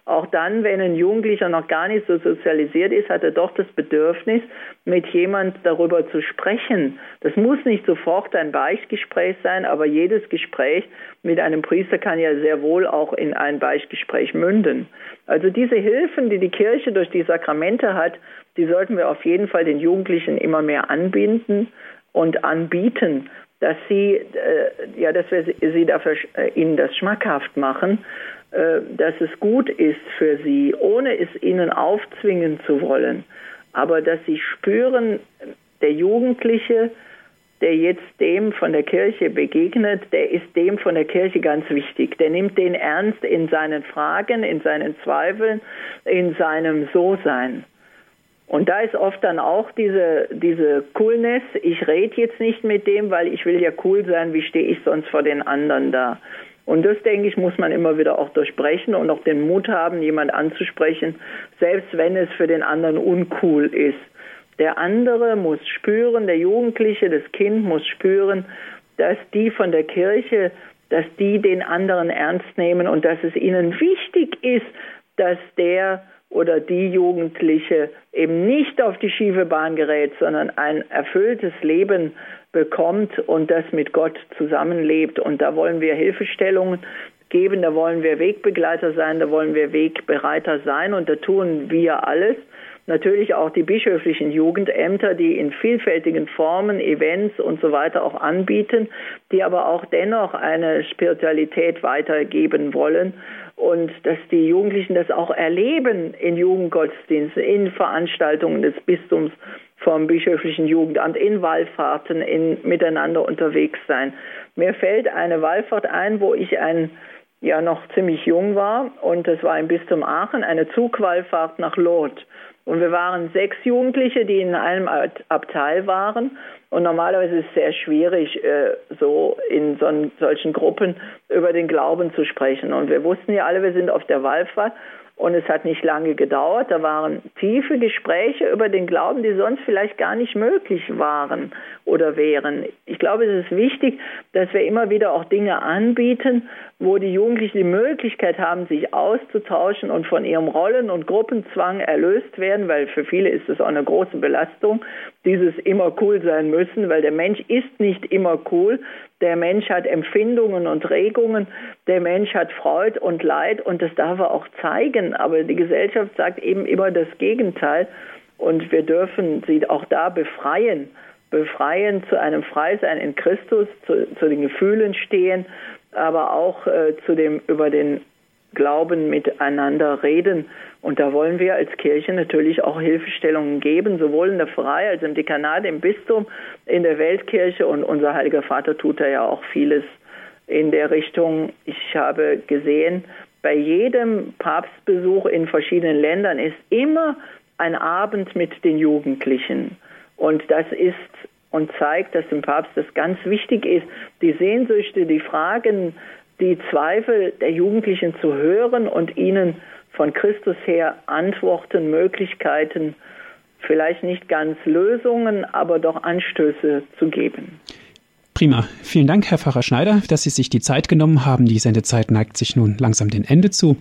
Auch dann, wenn ein Jugendlicher noch gar nicht so sozialisiert ist, hat er doch das Bedürfnis, mit jemand darüber zu sprechen. Das muss nicht sofort ein Beichtgespräch sein, aber jedes Gespräch mit einem Priester kann ja sehr wohl auch in ein Beichtgespräch münden. Also diese Hilfen, die die Kirche durch die Sakramente hat, die sollten wir auf jeden Fall den Jugendlichen immer mehr anbinden und anbieten, dass sie, äh, ja, dass wir sie dafür äh, ihnen das schmackhaft machen, äh, dass es gut ist für sie, ohne es ihnen aufzwingen zu wollen. Aber dass sie spüren, der Jugendliche, der jetzt dem von der Kirche begegnet, der ist dem von der Kirche ganz wichtig. Der nimmt den ernst in seinen Fragen, in seinen Zweifeln, in seinem So-Sein. Und da ist oft dann auch diese, diese Coolness, ich rede jetzt nicht mit dem, weil ich will ja cool sein, wie stehe ich sonst vor den anderen da? Und das, denke ich, muss man immer wieder auch durchbrechen und auch den Mut haben, jemand anzusprechen, selbst wenn es für den anderen uncool ist. Der andere muss spüren, der Jugendliche, das Kind muss spüren, dass die von der Kirche, dass die den anderen ernst nehmen und dass es ihnen wichtig ist, dass der oder die Jugendliche eben nicht auf die schiefe Bahn gerät, sondern ein erfülltes Leben bekommt und das mit Gott zusammenlebt. Und da wollen wir Hilfestellungen geben, da wollen wir Wegbegleiter sein, da wollen wir Wegbereiter sein und da tun wir alles. Natürlich auch die bischöflichen Jugendämter, die in vielfältigen Formen, Events und so weiter auch anbieten, die aber auch dennoch eine Spiritualität weitergeben wollen und dass die Jugendlichen das auch erleben in Jugendgottesdiensten, in Veranstaltungen des Bistums vom bischöflichen Jugendamt, in Wallfahrten, in miteinander unterwegs sein. Mir fällt eine Wallfahrt ein, wo ich ein ja noch ziemlich jung war und das war im Bistum Aachen, eine Zugwallfahrt nach Lourdes. Und wir waren sechs Jugendliche, die in einem Abteil waren. Und normalerweise ist es sehr schwierig, so in so solchen Gruppen über den Glauben zu sprechen. Und wir wussten ja alle, wir sind auf der Wallfahrt. Und es hat nicht lange gedauert. Da waren tiefe Gespräche über den Glauben, die sonst vielleicht gar nicht möglich waren oder wären. Ich glaube, es ist wichtig, dass wir immer wieder auch Dinge anbieten, wo die Jugendlichen die Möglichkeit haben, sich auszutauschen und von ihrem Rollen- und Gruppenzwang erlöst werden, weil für viele ist es auch eine große Belastung, dieses immer cool sein müssen, weil der Mensch ist nicht immer cool. Der Mensch hat Empfindungen und Regungen, der Mensch hat Freude und Leid und das darf er auch zeigen. Aber die Gesellschaft sagt eben immer das Gegenteil und wir dürfen sie auch da befreien, befreien zu einem Freisein in Christus, zu, zu den Gefühlen stehen, aber auch äh, zu dem über den Glauben miteinander reden. Und da wollen wir als Kirche natürlich auch Hilfestellungen geben, sowohl in der Pfarrei als im Dekanat, im Bistum, in der Weltkirche. Und unser Heiliger Vater tut da ja auch vieles in der Richtung. Ich habe gesehen, bei jedem Papstbesuch in verschiedenen Ländern ist immer ein Abend mit den Jugendlichen. Und das ist und zeigt, dass dem Papst das ganz wichtig ist, die Sehnsüchte, die Fragen, die Zweifel der Jugendlichen zu hören und ihnen von Christus her Antworten, Möglichkeiten, vielleicht nicht ganz Lösungen, aber doch Anstöße zu geben. Prima. Vielen Dank, Herr Pfarrer Schneider, dass Sie sich die Zeit genommen haben. Die Sendezeit neigt sich nun langsam dem Ende zu.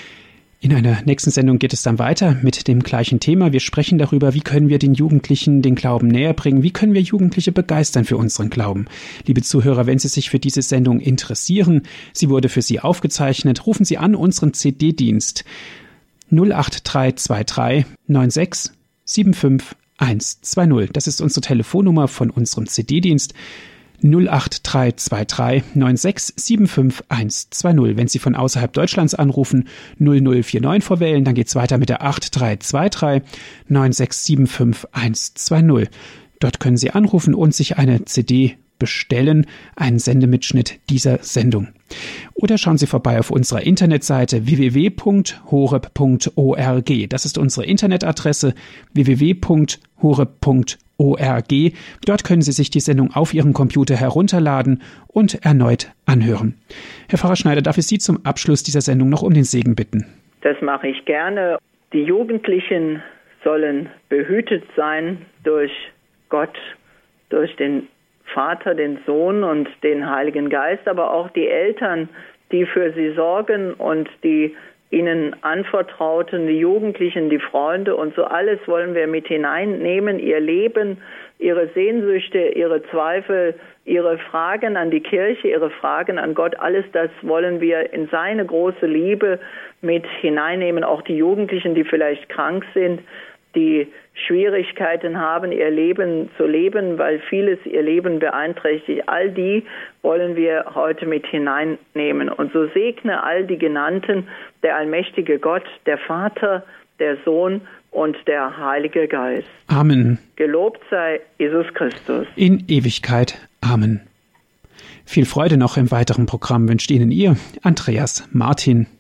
In einer nächsten Sendung geht es dann weiter mit dem gleichen Thema. Wir sprechen darüber, wie können wir den Jugendlichen den Glauben näher bringen, wie können wir Jugendliche begeistern für unseren Glauben. Liebe Zuhörer, wenn Sie sich für diese Sendung interessieren, sie wurde für Sie aufgezeichnet, rufen Sie an unseren C D-Dienst null acht drei zwei drei neun sechs sieben fünf eins zwei null. Das ist unsere Telefonnummer von unserem C D-Dienst. null acht drei zwei drei neun sechs sieben fünf eins zwei null. Wenn Sie von außerhalb Deutschlands anrufen, null null vier neun vorwählen, dann geht's weiter mit der acht drei zwei drei neun sechs sieben fünf eins zwei null. Dort können Sie anrufen und sich eine C D bestellen, einen Sendemitschnitt dieser Sendung. Oder schauen Sie vorbei auf unserer Internetseite w w w punkt horeb punkt org. Das ist unsere Internetadresse w w w punkt horeb punkt org. Dort können Sie sich die Sendung auf Ihrem Computer herunterladen und erneut anhören. Herr Pfarrer Schneider, darf ich Sie zum Abschluss dieser Sendung noch um den Segen bitten? Das mache ich gerne. Die Jugendlichen sollen behütet sein durch Gott, durch den Vater, den Sohn und den Heiligen Geist, aber auch die Eltern, die für sie sorgen und die ihnen anvertrauten, die Jugendlichen, die Freunde und so alles wollen wir mit hineinnehmen, ihr Leben, ihre Sehnsüchte, ihre Zweifel, ihre Fragen an die Kirche, ihre Fragen an Gott, alles das wollen wir in seine große Liebe mit hineinnehmen, auch die Jugendlichen, die vielleicht krank sind, die Schwierigkeiten haben, ihr Leben zu leben, weil vieles ihr Leben beeinträchtigt. All die wollen wir heute mit hineinnehmen. Und so segne all die Genannten, der allmächtige Gott, der Vater, der Sohn und der Heilige Geist. Amen. Gelobt sei Jesus Christus. In Ewigkeit. Amen. Viel Freude noch im weiteren Programm wünscht Ihnen Ihr Andreas Martin.